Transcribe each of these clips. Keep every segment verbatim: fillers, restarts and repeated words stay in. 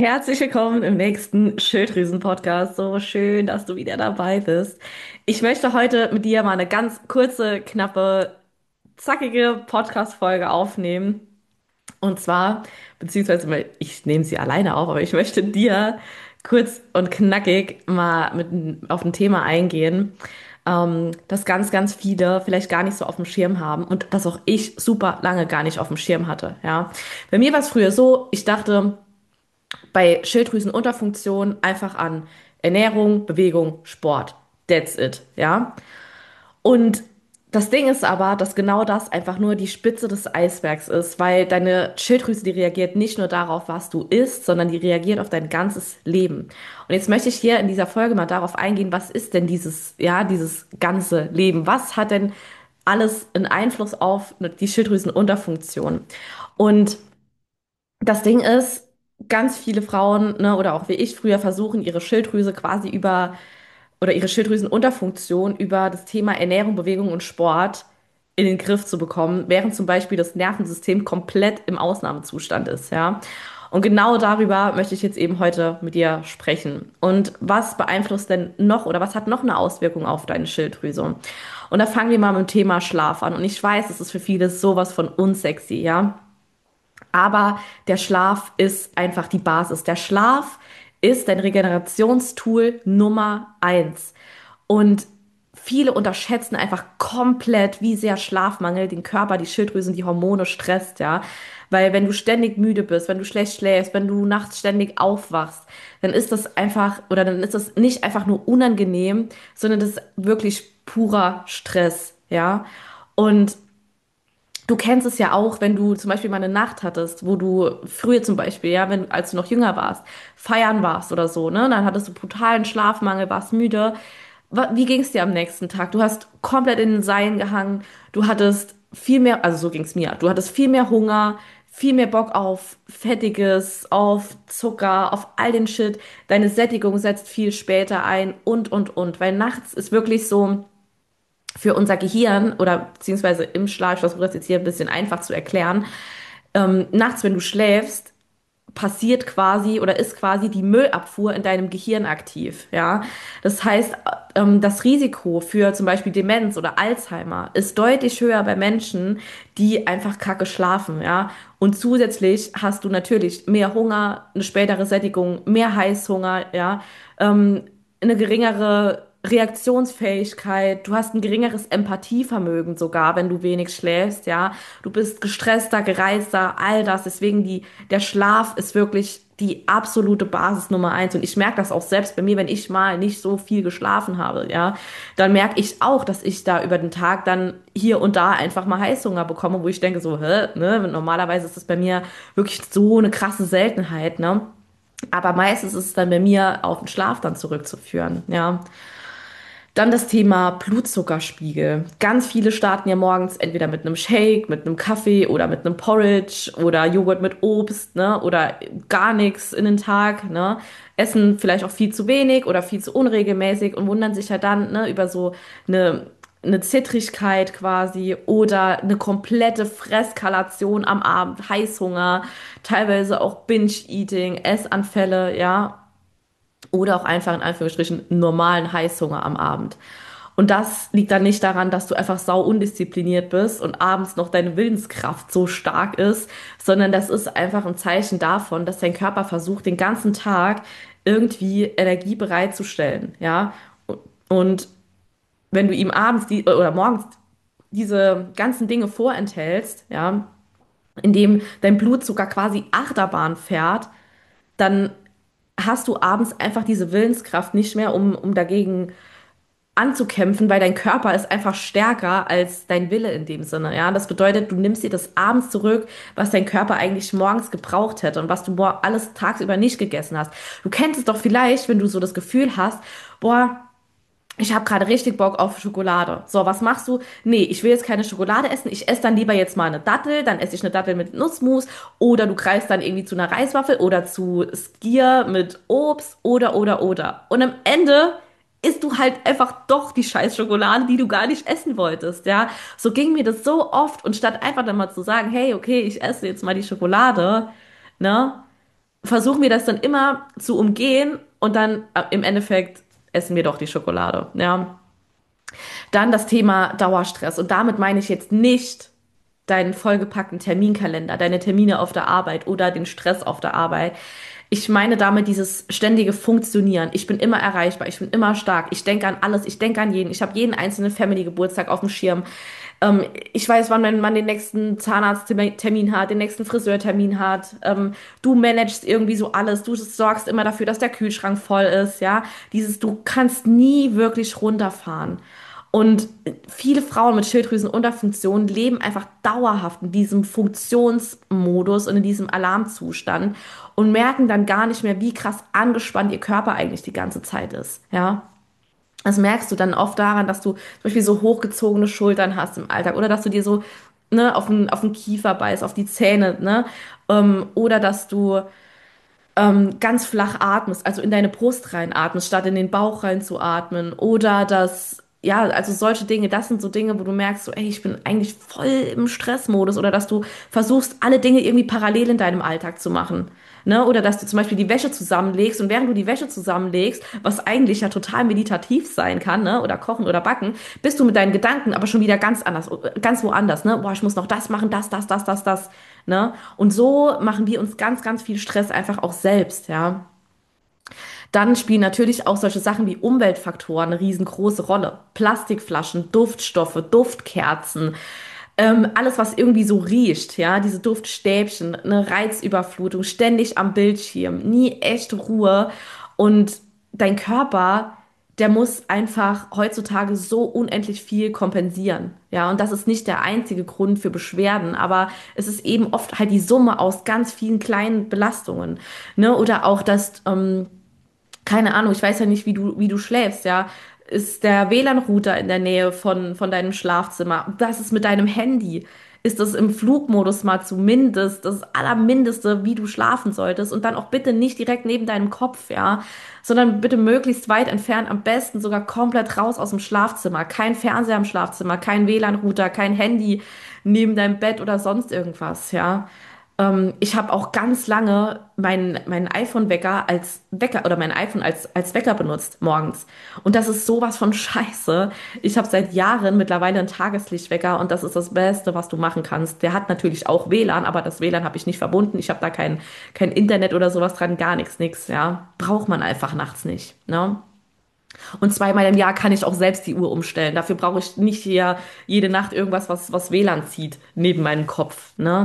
Herzlich willkommen im nächsten Schilddrüsen-Podcast. So schön, dass du wieder dabei bist. Ich möchte heute mit dir mal eine ganz kurze, knappe, zackige Podcast-Folge aufnehmen. Und zwar, beziehungsweise ich nehme sie alleine auf, aber ich möchte dir kurz und knackig mal mit auf ein Thema eingehen, ähm, das ganz, ganz viele vielleicht gar nicht so auf dem Schirm haben und das auch ich super lange gar nicht auf dem Schirm hatte. Ja, bei mir war es früher so, ich dachte bei Schilddrüsenunterfunktion einfach an Ernährung, Bewegung, Sport. That's it, ja. Und das Ding ist aber, dass genau das einfach nur die Spitze des Eisbergs ist, weil deine Schilddrüse, die reagiert nicht nur darauf, was du isst, sondern die reagiert auf dein ganzes Leben. Und jetzt möchte ich hier in dieser Folge mal darauf eingehen, was ist denn dieses, ja, dieses ganze Leben? Was hat denn alles einen Einfluss auf die Schilddrüsenunterfunktion? Und das Ding ist, ganz viele Frauen, ne, oder auch wie ich früher versuchen, ihre Schilddrüse quasi über, oder ihre Schilddrüsenunterfunktion über das Thema Ernährung, Bewegung und Sport in den Griff zu bekommen, während zum Beispiel das Nervensystem komplett im Ausnahmezustand ist, ja. Und genau darüber möchte ich jetzt eben heute mit dir sprechen. Und was beeinflusst denn noch oder was hat noch eine Auswirkung auf deine Schilddrüse? Und da fangen wir mal mit dem Thema Schlaf an. Und ich weiß, es ist für viele sowas von unsexy, ja. Aber der Schlaf ist einfach die Basis. Der Schlaf ist dein Regenerationstool Nummer eins. Und viele unterschätzen einfach komplett, wie sehr Schlafmangel den Körper, die Schilddrüsen, die Hormone stresst, ja. Weil wenn du ständig müde bist, wenn du schlecht schläfst, wenn du nachts ständig aufwachst, dann ist das einfach, oder dann ist das nicht einfach nur unangenehm, sondern das ist wirklich purer Stress, ja. Und du kennst es ja auch, wenn du zum Beispiel mal eine Nacht hattest, wo du früher zum Beispiel, ja, wenn, als du noch jünger warst, feiern warst oder so, ne, dann hattest du brutalen Schlafmangel, warst müde. Wa- Wie ging es dir am nächsten Tag? Du hast komplett in den Seilen gehangen, du hattest viel mehr, also so ging es mir, du hattest viel mehr Hunger, viel mehr Bock auf Fettiges, auf Zucker, auf all den Shit. Deine Sättigung setzt viel später ein und, und, und. Weil nachts ist wirklich so, für unser Gehirn oder beziehungsweise im Schlaf, ich versuche das jetzt hier ein bisschen einfach zu erklären, ähm, nachts, wenn du schläfst, passiert quasi oder ist quasi die Müllabfuhr in deinem Gehirn aktiv, ja. Das heißt, ähm, das Risiko für zum Beispiel Demenz oder Alzheimer ist deutlich höher bei Menschen, die einfach kacke schlafen, ja. Und zusätzlich hast du natürlich mehr Hunger, eine spätere Sättigung, mehr Heißhunger, ja, ähm, eine geringere Reaktionsfähigkeit, du hast ein geringeres Empathievermögen sogar, wenn du wenig schläfst, ja. Du bist gestresster, gereister, all das. Deswegen die, der Schlaf ist wirklich die absolute Basis Nummer eins. Und ich merke das auch selbst bei mir, wenn ich mal nicht so viel geschlafen habe, ja, dann merke ich auch, dass ich da über den Tag dann hier und da einfach mal Heißhunger bekomme, wo ich denke so, hä, ne, normalerweise ist das bei mir wirklich so eine krasse Seltenheit, ne. Aber meistens ist es dann bei mir auf den Schlaf dann zurückzuführen, ja. Dann das Thema Blutzuckerspiegel. Ganz viele starten ja morgens entweder mit einem Shake, mit einem Kaffee oder mit einem Porridge oder Joghurt mit Obst, ne, oder gar nichts in den Tag, ne, essen vielleicht auch viel zu wenig oder viel zu unregelmäßig und wundern sich halt dann, ne, über so eine eine Zittrigkeit quasi oder eine komplette Fresskalation am Abend, Heißhunger, teilweise auch Binge-Eating, Essanfälle, ja, oder auch einfach in Anführungsstrichen normalen Heißhunger am Abend. Und das liegt dann nicht daran, dass du einfach sau undiszipliniert bist und abends noch deine Willenskraft so stark ist, sondern das ist einfach ein Zeichen davon, dass dein Körper versucht, den ganzen Tag irgendwie Energie bereitzustellen, ja. Und wenn du ihm abends die, oder morgens diese ganzen Dinge vorenthältst, ja, indem dein Blutzucker quasi Achterbahn fährt, dann hast du abends einfach diese Willenskraft nicht mehr, um, um dagegen anzukämpfen, weil dein Körper ist einfach stärker als dein Wille in dem Sinne. Ja, das bedeutet, du nimmst dir das abends zurück, was dein Körper eigentlich morgens gebraucht hätte und was du mor- alles tagsüber nicht gegessen hast. Du kennst es doch vielleicht, wenn du so das Gefühl hast, boah, ich habe gerade richtig Bock auf Schokolade. So, was machst du? Nee, ich will jetzt keine Schokolade essen. Ich esse dann lieber jetzt mal eine Dattel. Dann esse ich eine Dattel mit Nussmus. Oder du greifst dann irgendwie zu einer Reiswaffel oder zu Skier mit Obst oder, oder, oder. Und am Ende isst du halt einfach doch die scheiß Schokolade, die du gar nicht essen wolltest, ja. So ging mir das so oft. Und statt einfach dann mal zu sagen, hey, okay, ich esse jetzt mal die Schokolade, ne? versuchen wir das dann immer zu umgehen und dann äh, im Endeffekt essen wir doch die Schokolade. Ja. Dann das Thema Dauerstress. Und damit meine ich jetzt nicht deinen vollgepackten Terminkalender, deine Termine auf der Arbeit oder den Stress auf der Arbeit. Ich meine damit dieses ständige Funktionieren. Ich bin immer erreichbar, ich bin immer stark, ich denke an alles, ich denke an jeden, ich habe jeden einzelnen Family-Geburtstag auf dem Schirm. Ähm, ich weiß, wann mein Mann den nächsten Zahnarzttermin hat, den nächsten Friseurtermin hat. Ähm, du managst irgendwie so alles, du sorgst immer dafür, dass der Kühlschrank voll ist, ja. Dieses, du kannst nie wirklich runterfahren. Und viele Frauen mit Schilddrüsenunterfunktion leben einfach dauerhaft in diesem Funktionsmodus und in diesem Alarmzustand und merken dann gar nicht mehr, wie krass angespannt ihr Körper eigentlich die ganze Zeit ist. Ja, das merkst du dann oft daran, dass du zum Beispiel so hochgezogene Schultern hast im Alltag oder dass du dir so ne, auf den, auf den Kiefer beißt, auf die Zähne, ne? Ähm, oder dass du ähm, ganz flach atmest, also in deine Brust reinatmest, statt in den Bauch reinzuatmen. Oder dass, ja, also solche Dinge, das sind so Dinge, wo du merkst, so, ey, ich bin eigentlich voll im Stressmodus. Oder dass du versuchst, alle Dinge irgendwie parallel in deinem Alltag zu machen. Ne? Oder dass du zum Beispiel die Wäsche zusammenlegst und während du die Wäsche zusammenlegst, was eigentlich ja total meditativ sein kann, ne? Oder kochen oder backen, bist du mit deinen Gedanken aber schon wieder ganz anders, ganz woanders, ne? Boah, ich muss noch das machen, das, das, das, das, das. Ne? Und so machen wir uns ganz, ganz viel Stress einfach auch selbst, ja. Dann spielen natürlich auch solche Sachen wie Umweltfaktoren eine riesengroße Rolle. Plastikflaschen, Duftstoffe, Duftkerzen, ähm, alles, was irgendwie so riecht, ja, diese Duftstäbchen, eine Reizüberflutung, ständig am Bildschirm, nie echt Ruhe. Und dein Körper, der muss einfach heutzutage so unendlich viel kompensieren. Ja, und das ist nicht der einzige Grund für Beschwerden, aber es ist eben oft halt die Summe aus ganz vielen kleinen Belastungen. Ne? Oder auch, dass ähm, keine Ahnung, ich weiß ja nicht, wie du, wie du schläfst, ja. Ist der W L A N-Router in der Nähe von, von deinem Schlafzimmer? Was ist mit deinem Handy? Ist das im Flugmodus mal zumindest das Allermindeste, wie du schlafen solltest? Und dann auch bitte nicht direkt neben deinem Kopf, ja, sondern bitte möglichst weit entfernt, am besten sogar komplett raus aus dem Schlafzimmer. Kein Fernseher im Schlafzimmer, kein W L A N-Router, kein Handy neben deinem Bett oder sonst irgendwas, ja. Ähm, ich habe auch ganz lange meinen mein iPhone-Wecker als Wecker oder mein iPhone als, als Wecker benutzt morgens. Und das ist sowas von scheiße. Ich habe seit Jahren mittlerweile einen Tageslichtwecker und das ist das Beste, was du machen kannst. Der hat natürlich auch W L A N, aber das W L A N habe ich nicht verbunden. Ich habe da kein, kein Internet oder sowas dran, gar nichts, nix, ja. Braucht man einfach nachts nicht, ne? Und zweimal im Jahr kann ich auch selbst die Uhr umstellen. Dafür brauche ich nicht hier jede Nacht irgendwas, was, was W L A N zieht, neben meinem Kopf, ne?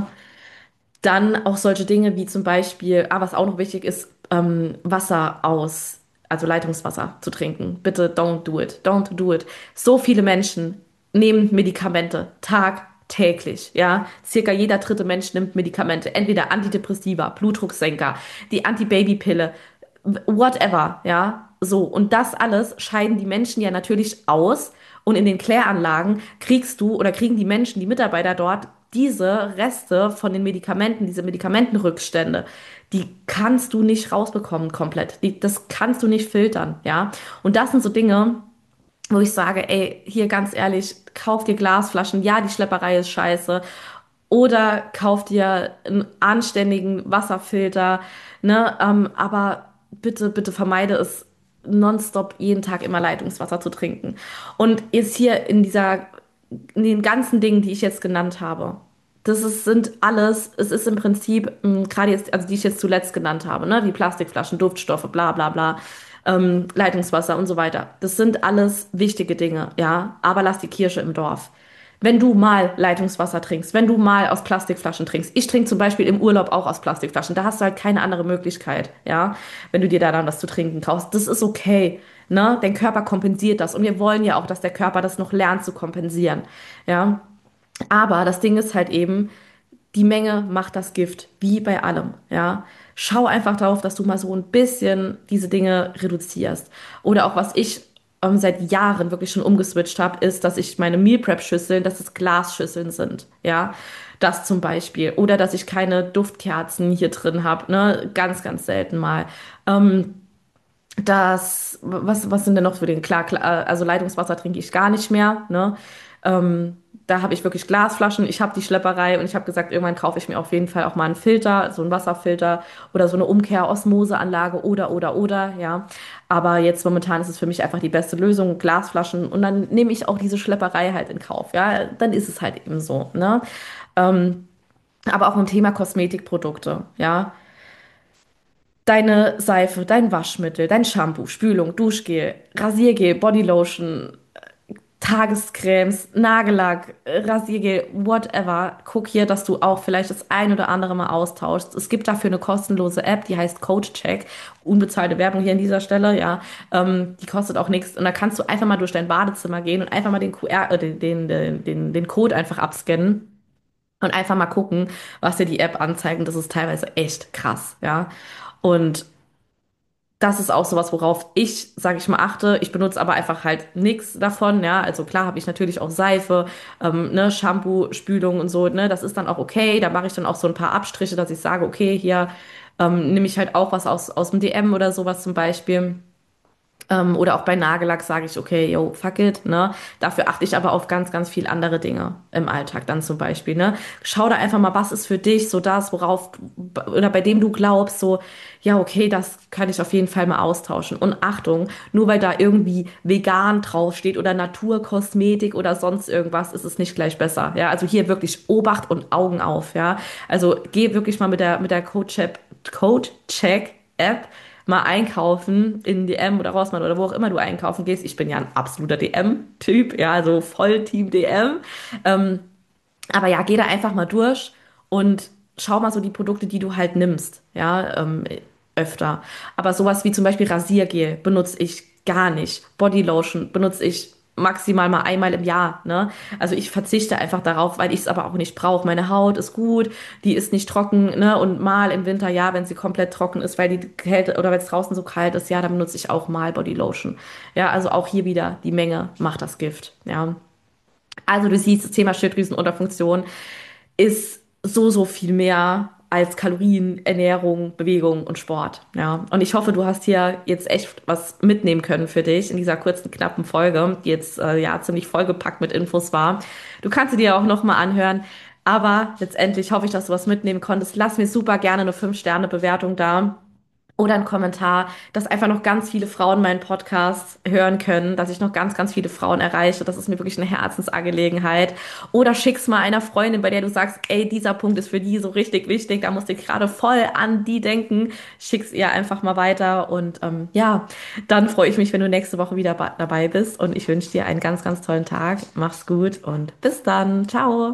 Dann auch solche Dinge wie zum Beispiel, ah, was auch noch wichtig ist, ähm, Wasser aus, also Leitungswasser zu trinken. Bitte don't do it, don't do it. So viele Menschen nehmen Medikamente tagtäglich, ja. Circa jeder dritte Mensch nimmt Medikamente, entweder Antidepressiva, Blutdrucksenker, die Antibabypille, whatever, ja. So, und das alles scheiden die Menschen ja natürlich aus. Und in den Kläranlagen kriegst du oder kriegen die Menschen, die Mitarbeiter dort, diese Reste von den Medikamenten, diese Medikamentenrückstände, die kannst du nicht rausbekommen komplett. Die, das kannst du nicht filtern, ja. Und das sind so Dinge, wo ich sage, ey, hier ganz ehrlich, kauf dir Glasflaschen. Ja, die Schlepperei ist scheiße. Oder kauf dir einen anständigen Wasserfilter, ne? Ähm, aber bitte, bitte vermeide es, nonstop jeden Tag immer Leitungswasser zu trinken. Und jetzt hier in dieser, in den ganzen Dingen, die ich jetzt genannt habe, das ist, sind alles, es ist im Prinzip, mh, gerade jetzt, also die ich jetzt zuletzt genannt habe, ne, wie Plastikflaschen, Duftstoffe, bla bla bla, ähm, Leitungswasser und so weiter. Das sind alles wichtige Dinge, ja, aber lass die Kirche im Dorf. Wenn du mal Leitungswasser trinkst, wenn du mal aus Plastikflaschen trinkst, ich trinke zum Beispiel im Urlaub auch aus Plastikflaschen, da hast du halt keine andere Möglichkeit, ja, wenn du dir da dann was zu trinken kaufst. Das ist okay, ne? Dein Körper kompensiert das und wir wollen ja auch, dass der Körper das noch lernt zu kompensieren, ja. Aber das Ding ist halt eben, die Menge macht das Gift, wie bei allem, ja. Schau einfach darauf, dass du mal so ein bisschen diese Dinge reduzierst. Oder auch was ich ähm, seit Jahren wirklich schon umgeswitcht habe, ist, dass ich meine Meal Prep Schüsseln, dass es Glasschüsseln sind, ja. Das zum Beispiel. Oder dass ich keine Duftkerzen hier drin habe, ne, ganz, ganz selten mal. Ähm, das, was, was sind denn noch für den? Klar, klar, also Leitungswasser trinke ich gar nicht mehr, ne? Ähm, Da habe ich wirklich Glasflaschen, ich habe die Schlepperei und ich habe gesagt, irgendwann kaufe ich mir auf jeden Fall auch mal einen Filter, so einen Wasserfilter oder so eine Umkehr-Osmoseanlage oder, oder, oder, ja. Aber jetzt momentan ist es für mich einfach die beste Lösung, Glasflaschen und dann nehme ich auch diese Schlepperei halt in Kauf, ja. Dann ist es halt eben so, ne. Ähm, aber auch im Thema Kosmetikprodukte, ja. Deine Seife, dein Waschmittel, dein Shampoo, Spülung, Duschgel, Rasiergel, Bodylotion, Tagescremes, Nagellack, äh, Rasiergel, whatever. Guck hier, dass du auch vielleicht das ein oder andere mal austauschst. Es gibt dafür eine kostenlose App, die heißt CodeCheck. Unbezahlte Werbung hier an dieser Stelle, ja. Ähm, die kostet auch nichts. Und da kannst du einfach mal durch dein Badezimmer gehen und einfach mal den Q R, äh, den, den, den, den, den Code einfach abscannen. Und einfach mal gucken, was dir die App anzeigt. Und das ist teilweise echt krass, ja. Und das ist auch sowas, worauf ich, sage ich mal, achte. Ich benutze aber einfach halt nichts davon, ja. Also klar habe ich natürlich auch Seife, ähm, ne, Shampoo, Spülung und so, ne. Das ist dann auch okay. Da mache ich dann auch so ein paar Abstriche, dass ich sage, okay, hier ähm, nehme ich halt auch was aus, aus dem D M oder sowas zum Beispiel. Ähm, oder auch bei Nagellack sage ich, okay, yo, fuck it, ne? Dafür achte ich aber auf ganz, ganz viel andere Dinge im Alltag dann zum Beispiel, ne? Schau da einfach mal, was ist für dich so das, worauf, du- oder bei dem du glaubst, so, ja, okay, das kann ich auf jeden Fall mal austauschen. Und Achtung, nur weil da irgendwie vegan draufsteht oder Naturkosmetik oder sonst irgendwas, ist es nicht gleich besser, ja? Also hier wirklich Obacht und Augen auf, ja? Also geh wirklich mal mit der, mit der Code-Check, Code-Check-App mal einkaufen in D M oder Rossmann oder wo auch immer du einkaufen gehst. Ich bin ja ein absoluter D M-Typ, ja, also voll Team D M. Ähm, aber ja, geh da einfach mal durch und schau mal so die Produkte, die du halt nimmst, ja, ähm, öfter. Aber sowas wie zum Beispiel Rasiergel benutze ich gar nicht. Bodylotion benutze ich maximal mal einmal im Jahr, ne? Also ich verzichte einfach darauf, weil ich es aber auch nicht brauche. Meine Haut ist gut, die ist nicht trocken, ne? Und mal im Winter, ja, wenn sie komplett trocken ist, weil die Kälte oder weil es draußen so kalt ist, ja, dann benutze ich auch mal Bodylotion. Ja, also auch hier wieder die Menge macht das Gift, ja. Also du siehst, das Thema Schilddrüsenunterfunktion ist so, so viel mehr als Kalorien, Ernährung, Bewegung und Sport. Ja. Und ich hoffe, du hast hier jetzt echt was mitnehmen können für dich in dieser kurzen, knappen Folge, die jetzt äh, ja ziemlich vollgepackt mit Infos war. Du kannst sie dir auch nochmal anhören. Aber letztendlich hoffe ich, dass du was mitnehmen konntest. Lass mir super gerne eine fünf sterne bewertung da. Oder ein Kommentar, dass einfach noch ganz viele Frauen meinen Podcast hören können, dass ich noch ganz, ganz viele Frauen erreiche. Das ist mir wirklich eine Herzensangelegenheit. Oder schick's mal einer Freundin, bei der du sagst, ey, dieser Punkt ist für die so richtig wichtig, da musst du gerade voll an die denken. Schick's ihr einfach mal weiter. Und ähm, ja, dann freue ich mich, wenn du nächste Woche wieder ba- dabei bist. Und ich wünsche dir einen ganz, ganz tollen Tag. Mach's gut und bis dann. Ciao.